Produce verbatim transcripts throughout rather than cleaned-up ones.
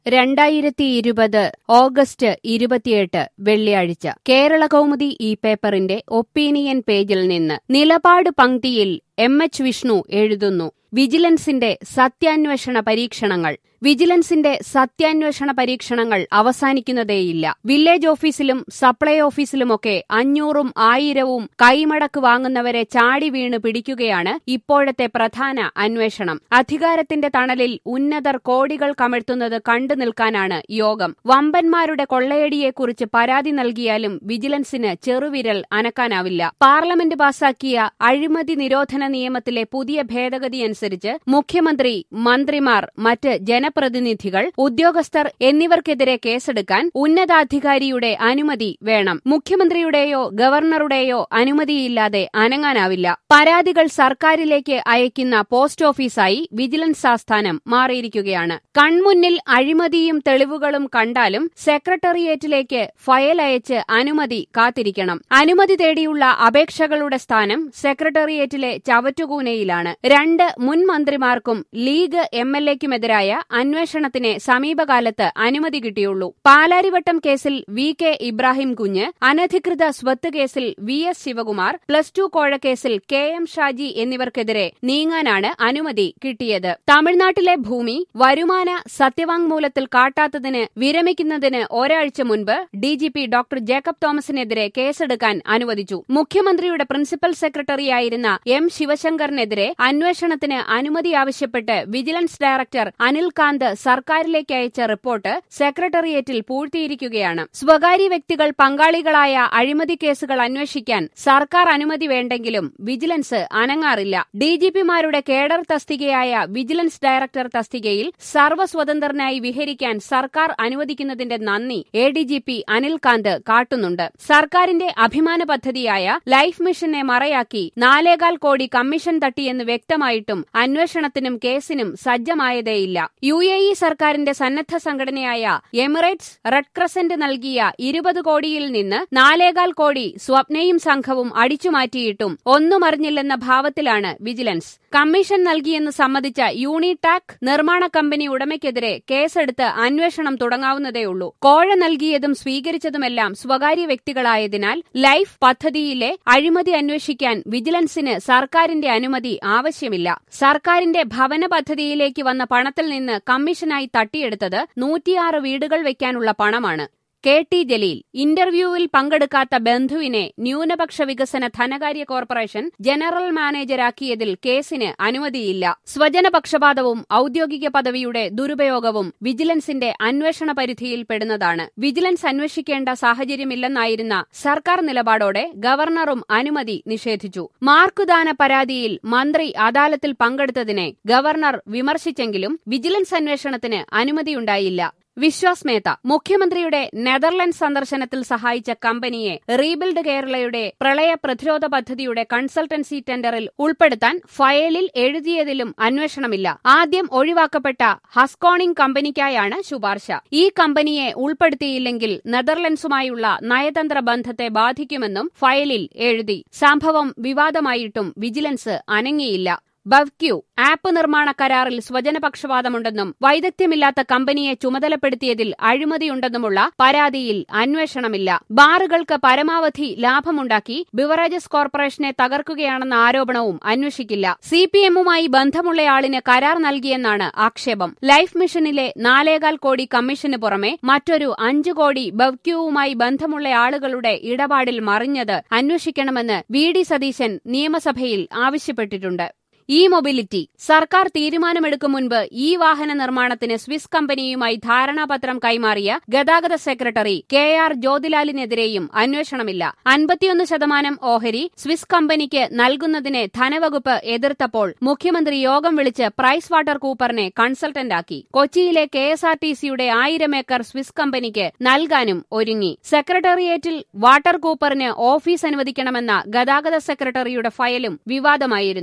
രണ്ടായിരത്തി ഇരുപത് ഓഗസ്റ്റ് ഇരുപത്തിയെട്ട് വെള്ളിയാഴ്ച കേരളകൗമുദി ഈ പേപ്പറിന്റെ ഒപ്പീനിയൻ പേജിൽ നിന്ന് നിലപാട് പംക്തിയിൽ എം എച്ച് വിഷ്ണു എഴുതുന്നു. വിജിലൻസിന്റെ സത്യാന്വേഷണ പരീക്ഷണങ്ങൾ വിജിലൻസിന്റെ സത്യാന്വേഷണ പരീക്ഷണങ്ങൾ അവസാനിക്കുന്നതേയില്ല. വില്ലേജ് ഓഫീസിലും സപ്ലൈ ഓഫീസിലുമൊക്കെ അഞ്ഞൂറും ആയിരവും കൈമടക്ക് വാങ്ങുന്നവരെ ചാടി വീണ് പിടിക്കുകയാണ് ഇപ്പോഴത്തെ പ്രധാന അന്വേഷണം. അധികാരത്തിന്റെ തണലിൽ ഉന്നതർ കോടികൾ കമഴ്ത്തുന്നത് കണ്ടു നിൽക്കാനാണ് യോഗം. വമ്പന്മാരുടെ കൊള്ളയടിയെക്കുറിച്ച് പരാതി നൽകിയാലും വിജിലൻസിന് ചെറുവിരൽ അനക്കാനാവില്ല. പാർലമെന്റ് പാസാക്കിയ അഴിമതി നിരോധന നിയമത്തിലെ പുതിയ ഭേദഗതിയനുസരിച്ച് മുഖ്യമന്ത്രി, മന്ത്രിമാർ, മറ്റ് ജനപ്രതിനിധികൾ, ഉദ്യോഗസ്ഥർ എന്നിവർക്കെതിരെ കേസെടുക്കാൻ ഉന്നതാധികാരിയുടെ അനുമതി വേണം. മുഖ്യമന്ത്രിയുടെയോ ഗവർണറുടെയോ അനുമതിയില്ലാതെ അനങ്ങാനാവില്ല. പരാതികൾ സർക്കാരിലേക്ക് അയക്കുന്ന പോസ്റ്റ് ഓഫീസായി വിജിലൻസ് ആസ്ഥാനം മാറിയിരിക്കുകയാണ്. കൺമുന്നിൽ അഴിമതിയും തെളിവുകളും കണ്ടാലും സെക്രട്ടേറിയറ്റിലേക്ക് ഫയൽ അയച്ച് അനുമതി കാത്തിരിക്കണം. അനുമതി തേടിയുള്ള അപേക്ഷകളുടെ സ്ഥാനം സെക്രട്ടേറിയറ്റിലെ ചവറ്റുകൂനയിലാണ്. രണ്ട് മുൻ മന്ത്രിമാർക്കും ലീഗ് എം എൽ എക്കുമെതിരായ അന്വേഷണത്തിന് സമീപകാലത്ത് അനുമതി കിട്ടിയുള്ളൂ. പാലാരിവട്ടം കേസിൽ വി കെ ഇബ്രാഹിം കുഞ്ഞ്, അനധികൃത സ്വത്ത് കേസിൽ V S Sivakumar, plus two കോഴക്കേസിൽ കെ എം ഷാജി എന്നിവർക്കെതിരെ നീങ്ങാനാണ് അനുമതി കിട്ടിയത്. തമിഴ്നാട്ടിലെ ഭൂമി വരുമാന സത്യവാങ്മൂലത്തിൽ കാട്ടാത്തതിന് വിരമിക്കുന്നതിന് ഒരാഴ്ച മുൻപ് D G P doctor Jacob തോമസിനെതിരെ കേസെടുക്കാൻ അനുവദിച്ചു. മുഖ്യമന്ത്രിയുടെ പ്രിൻസിപ്പൽ സെക്രട്ടറിയായിരുന്ന എം ശിവശങ്കറിനെതിരെ അന്വേഷണത്തിന് അനുമതി ആവശ്യപ്പെട്ട് വിജിലൻസ് ഡയറക്ടർ അനിൽ കാന്ത് സർക്കാരിലേക്ക് അയച്ച റിപ്പോർട്ട് സെക്രട്ടേറിയറ്റിൽ പൂഴ്ത്തിയിരിക്കുകയാണ്. സ്വകാര്യ വ്യക്തികൾ പങ്കാളികളായ അഴിമതി കേസുകൾ അന്വേഷിക്കാൻ സർക്കാർ അനുമതി വേണ്ടെങ്കിലും വിജിലൻസ് അനങ്ങാറില്ല. ഡിജിപിമാരുടെ കേഡർ തസ്തികയായ വിജിലൻസ് ഡയറക്ടർ തസ്തികയിൽ സർവ്വസ്വതന്ത്രനായി വിഹരിക്കാൻ സർക്കാർ അനുവദിക്കുന്നതിന്റെ നന്ദി A D G P Anil Kant കാട്ടുന്നുണ്ട്. സർക്കാരിന്റെ അഭിമാന പദ്ധതിയായ ലൈഫ് മിഷനെ മറയാക്കി നാലേകാൽ കോടി കമ്മീഷൻ തട്ടിയെന്ന് വ്യക്തമായിട്ടും അന്വേഷണത്തിനും കേസിനും സജ്ജമായതേയില്ല. യു എ ഇ സർക്കാരിന്റെ സന്നദ്ധ സംഘടനയായ എമിറേറ്റ്സ് റെഡ് ക്രസന്റ് നൽകിയ ഇരുപത് കോടിയിൽ നിന്ന് നാലേകാൽ കോടി സ്വപ്നയും സംഘവും അടിച്ചുമാറ്റിയിട്ടും ഒന്നും അറിഞ്ഞില്ലെന്ന ഭാവത്തിലാണ് വിജിലൻസ്. കമ്മീഷൻ നൽകിയെന്ന് സമ്മതിച്ച യൂണിടാക് നിർമ്മാണ കമ്പനി ഉടമയ്ക്കെതിരെ കേസെടുത്ത് അന്വേഷണം തുടങ്ങാവുന്നതേയുള്ളൂ. കോഴ നൽകിയതും സ്വീകരിച്ചതുമെല്ലാം സ്വകാര്യ വ്യക്തികളായതിനാൽ ലൈഫ് പദ്ധതിയിലെ അഴിമതി അന്വേഷിക്കാൻ വിജിലൻസിന് സർക്കാരിന്റെ അനുമതി ആവശ്യമില്ല. സർക്കാരിന്റെ ഭവന പദ്ധതിയിലേക്ക് വന്ന പണത്തിൽ നിന്ന് കമ്മീഷനായി തട്ടിയെടുത്തത് നൂറ്റിയാറ് വീടുകൾ വയ്ക്കാനുള്ള പണമാണ്. കെ ടി ജലീൽ ഇന്റർവ്യൂവിൽ പങ്കെടുക്കാത്ത ബന്ധുവിനെ ന്യൂനപക്ഷ വികസന ധനകാര്യ കോർപ്പറേഷൻ ജനറൽ മാനേജരാക്കിയതിൽ കേസിന് അനുമതിയില്ല. സ്വജനപക്ഷപാതവും ഔദ്യോഗിക പദവിയുടെ ദുരുപയോഗവും വിജിലൻസിന്റെ അന്വേഷണ പരിധിയിൽപ്പെടുന്നതാണ്. വിജിലൻസ് അന്വേഷിക്കേണ്ട സാഹചര്യമില്ലെന്നായിരുന്ന സർക്കാർ നിലപാടോടെ ഗവർണറും അനുമതി നിഷേധിച്ചു. മാർക്കുദാന പരാതിയിൽ മന്ത്രി അദാലത്തിൽ പങ്കെടുത്തതിനെ ഗവർണർ വിമർശിച്ചെങ്കിലും വിജിലൻസ് അന്വേഷണത്തിന് അനുമതിയുണ്ടായില്ല. വിശ്വാസ് മേത്ത മുഖ്യമന്ത്രിയുടെ നെതർലൻഡ് സന്ദർശനത്തിൽ സഹായിച്ച കമ്പനിയെ റീബിൽഡ് കേരളയുടെ പ്രളയ പ്രതിരോധ പദ്ധതിയുടെ കൺസൾട്ടൻസി ടെൻഡറിൽ ഉൾപ്പെടുത്താൻ ഫയലിൽ എഴുതിയതിലും അന്വേഷണമില്ല. ആദ്യം ഒഴിവാക്കപ്പെട്ട ഹസ്കോണിംഗ് കമ്പനിക്കായാണ് ശുപാർശ. ഈ കമ്പനിയെ ഉൾപ്പെടുത്തിയില്ലെങ്കിൽ നെതർലൻഡ്സുമായുള്ള നയതന്ത്ര ബന്ധത്തെ ബാധിക്കുമെന്നും ഫയലിൽ എഴുതി. സംഭവം വിവാദമായിട്ടും വിജിലൻസ് അനങ്ങിയില്ല. ബവ്ക്യൂ ആപ്പ് നിർമ്മാണ കരാറിൽ സ്വജനപക്ഷപാതമുണ്ടെന്നും വൈദഗ്ധ്യമില്ലാത്ത കമ്പനിയെ ചുമതലപ്പെടുത്തിയതിൽ അഴിമതിയുണ്ടെന്നുമുള്ള പരാതിയിൽ അന്വേഷണമില്ല. ബാറുകൾക്ക് പരമാവധി ലാഭമുണ്ടാക്കി ബിവറേജസ് കോർപ്പറേഷനെ തകർക്കുകയാണെന്ന ആരോപണവും അന്വേഷിക്കില്ല. സി പി എമ്മുമായി ബന്ധമുള്ളയാളിന് കരാർ നൽകിയെന്നാണ് ആക്ഷേപം. ലൈഫ് മിഷനിലെ നാലേകാൽ കോടി കമ്മീഷന് പുറമെ മറ്റൊരു അഞ്ചു കോടി ബവ്ക്യൂവുമായി ബന്ധമുള്ള ആളുകളുടെ ഇടപാടിൽ മറിഞ്ഞത് അന്വേഷിക്കണമെന്ന് വി ഡി സതീശൻ നിയമസഭയിൽ ആവശ്യപ്പെട്ടിട്ടുണ്ട്. ഇ മൊബിലിറ്റി സർക്കാർ തീരുമാനമെടുക്കും മുൻപ് ഈ വാഹന നിർമ്മാണത്തിന് സ്വിസ് കമ്പനിയുമായി ധാരണാപത്രം കൈമാറിയ ഗതാഗത സെക്രട്ടറി കെ ആർ ജ്യോതിലാലിനെതിരെയും അന്വേഷണമില്ല. അൻപത്തിയൊന്ന് ശതമാനം ഓഹരി സ്വിസ് കമ്പനിക്ക് നൽകുന്നതിനെ ധനവകുപ്പ് എതിർത്തപ്പോൾ മുഖ്യമന്ത്രി യോഗം വിളിച്ച് പ്രൈസ് വാട്ടർ കൂപ്പറിനെ കൺസൾട്ടന്റാക്കി. കൊച്ചിയിലെ കെ എസ് ആർ ടി സിയുടെ ആയിരം ഏക്കർ സ്വിസ് കമ്പനിക്ക് നൽകാനും ഒരുങ്ങി. സെക്രട്ടേറിയറ്റിൽ വാട്ടർ കൂപ്പറിന് ഓഫീസ് അനുവദിക്കണമെന്ന ഗതാഗത സെക്രട്ടറിയുടെ ഫയലും വിവാദമായിരുന്നു.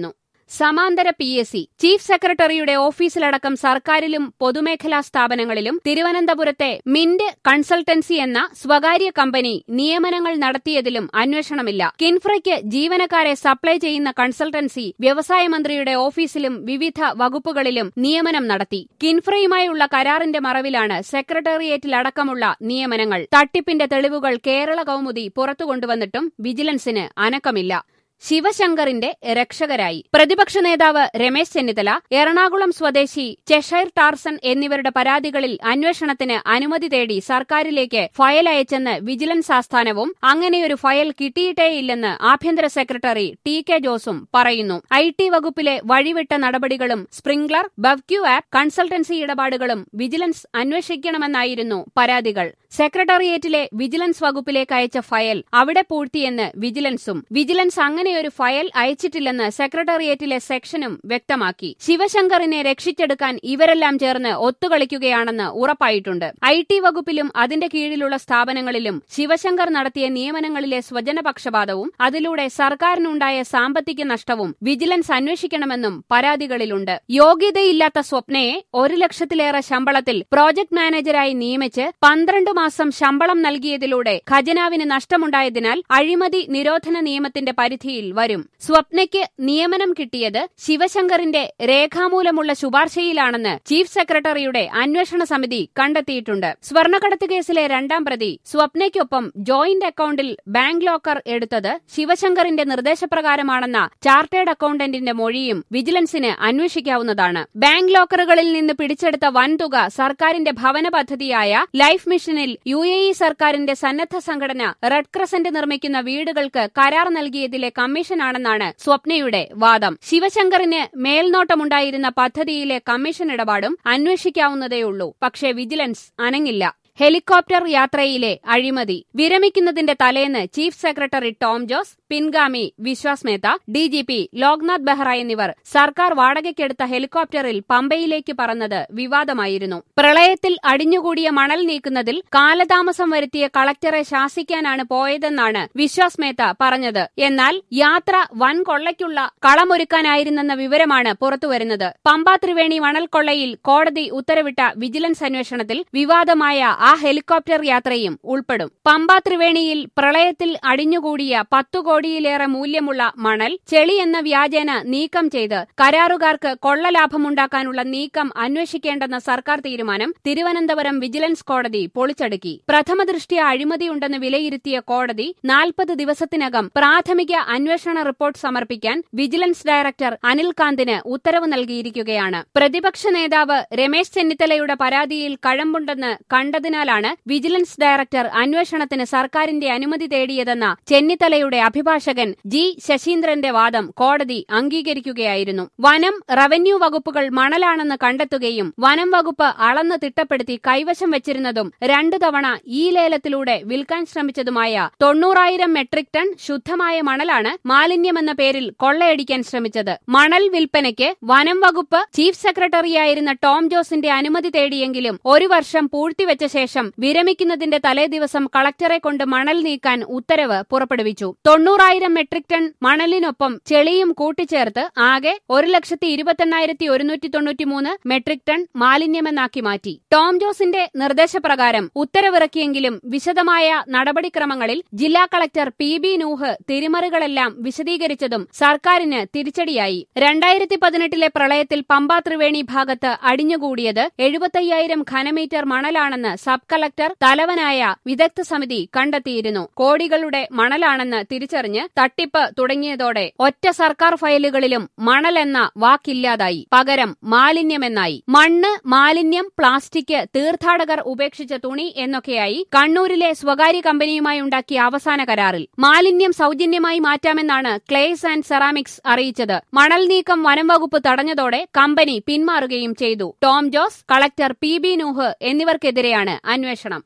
സമാന്തര പി എസ് സി. ചീഫ് സെക്രട്ടറിയുടെ ഓഫീസിലടക്കം സർക്കാരിലും പൊതുമേഖലാ സ്ഥാപനങ്ങളിലും തിരുവനന്തപുരത്തെ മിന്റ് കൺസൾട്ടൻസി എന്ന സ്വകാര്യ കമ്പനി നിയമനങ്ങൾ നടത്തിയതിലും അന്വേഷണമില്ല. കിൻഫ്രയ്ക്ക് ജീവനക്കാരെ സപ്ലൈ ചെയ്യുന്ന കൺസൾട്ടൻസി വ്യവസായ മന്ത്രിയുടെ ഓഫീസിലും വിവിധ വകുപ്പുകളിലും നിയമനം നടത്തി. കിൻഫ്രയുമായുള്ള കരാറിന്റെ മറവിലാണ് സെക്രട്ടേറിയറ്റിലടക്കമുള്ള നിയമനങ്ങൾ. തട്ടിപ്പിന്റെ തെളിവുകൾ കേരള കൗമുദി പുറത്തുകൊണ്ടുവന്നിട്ടും വിജിലൻസിന് അനക്കമില്ല. ശിവശങ്കറിന്റെ രക്ഷകരായി പ്രതിപക്ഷ നേതാവ് രമേശ് ചെന്നിത്തല എറണാകുളം സ്വദേശി ചെഷൈർ ടാർസൺ എന്നിവരുടെ പരാതികളിൽ അന്വേഷണത്തിന് അനുമതി തേടി സർക്കാരിലേക്ക് ഫയൽ അയച്ചെന്ന് വിജിലൻസ് ആസ്ഥാനവും അങ്ങനെയൊരു ഫയൽ കിട്ടിയിട്ടേയില്ലെന്ന് ആഭ്യന്തര സെക്രട്ടറി ടി കെ ജോസും പറയുന്നു. ഐ ടി വകുപ്പിലെ വഴിവിട്ട നടപടികളും സ്പ്രിംഗ്ലർ, ബവ്ക്യൂ ആപ്പ്, കൺസൾട്ടൻസി ഇടപാടുകളും വിജിലൻസ് അന്വേഷിക്കണമെന്നായിരുന്നു പരാതികൾ. സെക്രട്ടേറിയറ്റിലെ വിജിലൻസ് വകുപ്പിലേക്ക് അയച്ച ഫയൽ അവിടെ പൂഴ്ത്തിയെന്ന് വിജിലൻസും വിജിലൻസ് അങ്ങനെയൊരു ഫയൽ അയച്ചിട്ടില്ലെന്ന് സെക്രട്ടേറിയറ്റിലെ സെക്ഷനും വ്യക്തമാക്കി. ശിവശങ്കറിനെ രക്ഷിച്ചെടുക്കാൻ ഇവരെല്ലാം ചേർന്ന് ഒത്തുകളിക്കുകയാണെന്ന് ഉറപ്പായിട്ടുണ്ട്. ഐ ടി വകുപ്പിലും അതിന്റെ കീഴിലുള്ള സ്ഥാപനങ്ങളിലും ശിവശങ്കർ നടത്തിയ നിയമനങ്ങളിലെ സ്വജനപക്ഷപാതവും അതിലൂടെ സർക്കാരിനുണ്ടായ സാമ്പത്തിക നഷ്ടവും വിജിലൻസ് അന്വേഷിക്കണമെന്നും പരാതികളിലുണ്ട്. യോഗ്യതയില്ലാത്ത സ്വപ്നയെ ഒരു ലക്ഷത്തിലേറെ ശമ്പളത്തിൽ പ്രോജക്ട് മാനേജരായി നിയമിച്ച് പന്ത്രണ്ട് മാസം ശമ്പളം നൽകിയതിലൂടെ ഖജനാവിന് നഷ്ടമുണ്ടായതിനാൽ അഴിമതി നിരോധന നിയമത്തിന്റെ പരിധിയിൽ വരും. സ്വപ്നയ്ക്ക് നിയമനം കിട്ടിയത് ശിവശങ്കറിന്റെ രേഖാമൂലമുള്ള ശുപാർശയിലാണെന്ന് ചീഫ് സെക്രട്ടറിയുടെ അന്വേഷണ സമിതി കണ്ടെത്തിയിട്ടുണ്ട്. സ്വർണ്ണക്കടത്ത് കേസിലെ രണ്ടാം പ്രതി സ്വപ്നയ്ക്കൊപ്പം ജോയിന്റ് അക്കൌണ്ടിൽ ബാങ്ക് ലോക്കർ എടുത്തത് ശിവശങ്കറിന്റെ നിർദ്ദേശപ്രകാരമാണെന്ന ചാർട്ടേഡ് അക്കൌണ്ടന്റിന്റെ മൊഴിയും വിജിലൻസിന് അന്വേഷിക്കാവുന്നതാണ്. ബാങ്ക് ലോക്കറുകളിൽ നിന്ന് പിടിച്ചെടുത്ത വൻതുക സർക്കാരിന്റെ ഭവന പദ്ധതിയായ ലൈഫ് മിഷനിൽ യു എ ഇ സർക്കാരിന്റെ സന്നദ്ധ സംഘടന റെഡ് ക്രസന്റ് നിർമ്മിക്കുന്ന വീടുകൾക്ക് കരാർ നൽകിയതിലെ കമ്മീഷനാണെന്നാണ് സ്വപ്നയുടെ വാദം. ശിവശങ്കറിന് മേൽനോട്ടമുണ്ടായിരുന്ന പദ്ധതിയിലെ കമ്മീഷൻ ഇടപാടും അന്വേഷിക്കാവുന്നതേയുള്ളൂ. പക്ഷേ വിജിലൻസ് അനങ്ങില്ല. ഹെലികോപ്റ്റർ യാത്രയിലെ അഴിമതി. വിരമിക്കുന്നതിന്റെ തലേന്ന് ചീഫ് സെക്രട്ടറി ടോം ജോസ്, പിൻഗാമി Vishwas Mehta, D G P Loknath Behera എന്നിവർ സർക്കാർ വാടകയ്ക്കെടുത്ത ഹെലികോപ്റ്ററിൽ പമ്പയിലേക്ക് പറന്നത് വിവാദമായിരുന്നു. പ്രളയത്തിൽ അടിഞ്ഞുകൂടിയ മണൽ നീക്കുന്നതിൽ കാലതാമസം വരുത്തിയ കളക്ടറെ ശാസിക്കാനാണ് പോയതെന്നാണ് വിശ്വാസ് മേത്ത പറഞ്ഞത്. എന്നാൽ യാത്ര വൻ കൊള്ളയ്ക്കുള്ള കളമൊരുക്കാനായിരുന്നെന്ന വിവരമാണ് പുറത്തുവരുന്നത്. പമ്പ ത്രിവേണി മണൽ കൊള്ളയിൽ കോടതി ഉത്തരവിട്ട വിജിലൻസ് അന്വേഷണത്തിൽ വിവാദമായ ആ ഹെലികോപ്റ്റർ യാത്രയും ഉൾപ്പെടും. പമ്പ ത്രിവേണിയിൽ പ്രളയത്തിൽ അടിഞ്ഞുകൂടിയ പത്തു കോടിയിലേറെ മൂല്യമുള്ള മണൽ ചെളി എന്ന വ്യാജേന നീക്കം ചെയ്ത് കരാറുകാർക്ക് കൊള്ളലാഭമുണ്ടാക്കാനുള്ള നീക്കം അന്വേഷിക്കേണ്ടെന്ന സർക്കാർ തീരുമാനം തിരുവനന്തപുരം വിജിലൻസ് കോടതി പൊളിച്ചടുക്കി. പ്രഥമദൃഷ്ട്യാ അഴിമതിയുണ്ടെന്ന് വിലയിരുത്തിയ കോടതി നാൽപ്പത് ദിവസത്തിനകം പ്രാഥമിക അന്വേഷണ റിപ്പോർട്ട് സമർപ്പിക്കാൻ വിജിലൻസ് ഡയറക്ടർ അനിൽകാന്തിന് ഉത്തരവ് നൽകിയിരിക്കുകയാണ്. പ്രതിപക്ഷ നേതാവ് രമേശ് ചെന്നിത്തലയുടെ പരാതിയിൽ കഴമ്പുണ്ടെന്ന് കണ്ടതിനാലാണ് വിജിലൻസ് ഡയറക്ടർ അന്വേഷണത്തിന് സർക്കാരിന്റെ അനുമതി തേടിയതെന്ന ചെന്നിത്തലയുടെ അഭിഭാഷകൻ ജി ശശീന്ദ്രന്റെ വാദം കോടതി അംഗീകരിക്കുകയായിരുന്നു. വനം, റവന്യൂ വകുപ്പുകൾ മണലാണെന്ന് കണ്ടെത്തുകയും വനം വകുപ്പ് അളന്ന് തിട്ടപ്പെടുത്തി കൈവശം വെച്ചിരുന്നതും രണ്ടു തവണ ഈ ലേലത്തിലൂടെ വിൽക്കാൻ ശ്രമിച്ചതുമായ തൊണ്ണൂറായിരം മെട്രിക് ടൺ ശുദ്ധമായ മണലാണ് മാലിന്യമെന്ന പേരിൽ കൊള്ളയടിക്കാൻ ശ്രമിച്ചത്. മണൽ വിൽപ്പനയ്ക്ക് വനം വകുപ്പ് ചീഫ് സെക്രട്ടറിയായിരുന്ന ടോം ജോസിന്റെ അനുമതി തേടിയെങ്കിലും ഒരു വർഷം പൂഴ്ത്തിവെച്ച ശേഷം വിരമിക്കുന്നതിന്റെ തലേദിവസം കളക്ടറെ കൊണ്ട് മണൽ നീക്കാൻ ഉത്തരവ് പുറപ്പെടുവിച്ചു. തൊണ്ണൂറായിരം മെട്രിക് ടൺ മണലിനൊപ്പം ചെളിയും കൂട്ടിച്ചേർത്ത് ആകെ ഒരു ലക്ഷത്തി ഇരുപത്തെണ്ണായിരത്തി ഒരുന്നൂറ്റി തൊണ്ണൂറ്റിമൂന്ന് മെട്രിക് ടൺ മാലിന്യമെന്നാക്കി മാറ്റി. ടോം ജോസിന്റെ നിർദ്ദേശപ്രകാരം ഉത്തരവിറക്കിയെങ്കിലും വിശദമായ നടപടിക്രമങ്ങളിൽ ജില്ലാ കളക്ടർ പി ബി നൂഹ് തിരിമറികളെല്ലാം വിശദീകരിച്ചതും സർക്കാരിന് തിരിച്ചടിയായി. രണ്ടായിരത്തി പതിനെട്ടിലെ പ്രളയത്തിൽ പമ്പ ത്രിവേണി ഭാഗത്ത് അടിഞ്ഞുകൂടിയത് എഴുപത്തയ്യായിരം ഘനമീറ്റർ മണലാണെന്ന് സബ് കളക്ടർ തലവനായ വിദഗ്ധ സമിതി കണ്ടെത്തിയിരുന്നു. കോടികളുടെ മണലാണെന്ന് തിരിച്ചറിഞ്ഞ് തട്ടിപ്പ് തുടങ്ങിയതോടെ ഒറ്റ സർക്കാർ ഫയലുകളിലും മണൽ എന്ന വാക്കില്ലാതായി. പകരം മാലിന്യമെന്നായി. മണ്ണ്, മാലിന്യം, പ്ലാസ്റ്റിക്, തീർത്ഥാടകർ ഉപേക്ഷിച്ച തുണി എന്നൊക്കെയായി കണ്ണൂരിലെ സ്വകാര്യ കമ്പനിയുമായി ഉണ്ടാക്കിയ അവസാന കരാറിൽ മാലിന്യം സൗജന്യമായി മാറ്റാമെന്നാണ് ക്ലേസ് ആൻഡ് സെറാമിക്സ് അറിയിച്ചത്. മണൽ നീക്കം വനം വകുപ്പ് തടഞ്ഞതോടെ കമ്പനി പിന്മാറുകയും ചെയ്തു. Tom Jose, collector P B Nooh എന്നിവർക്കെതിരെയാണ് അന്വേഷണം.